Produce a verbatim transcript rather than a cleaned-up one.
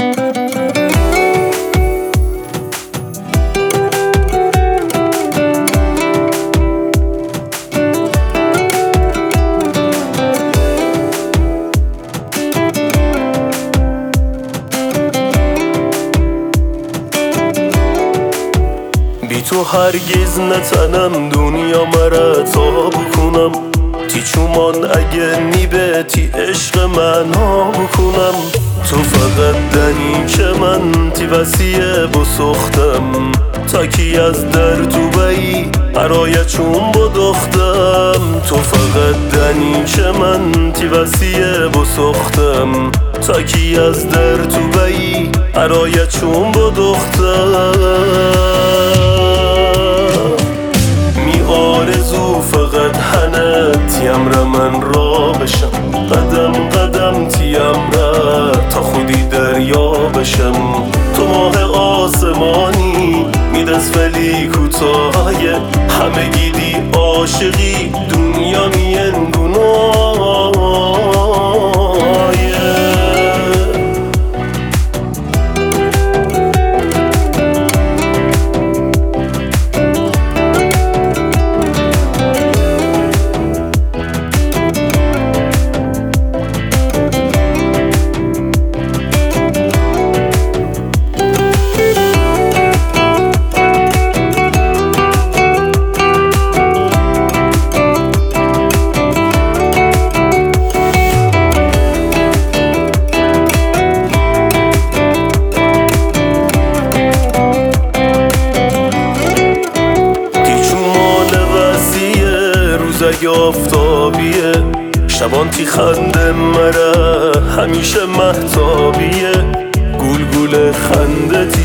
بی تو هرگز نتنم دنیا مرا تا بکنم تی چومان اگه نیبتی عشق من ها بکنم تو فقط دنی که من تی وسیه بسختم تا کی از در تو بایی برای چون بدختم تو فقط دنی که من تی وسیه بسختم تا کی از در تو بایی برای چون بدختم آرزو فقط هنه تیم را من را بشم قدم قدم تیم را تا خودی دریا بشم تو ماه آسمانی میدست ولی کوتاهی همه گیدی عاشقی دنیا مین گناه اگه آفتابیه شبان تی خنده مره همیشه محتابیه گول گول خنده تی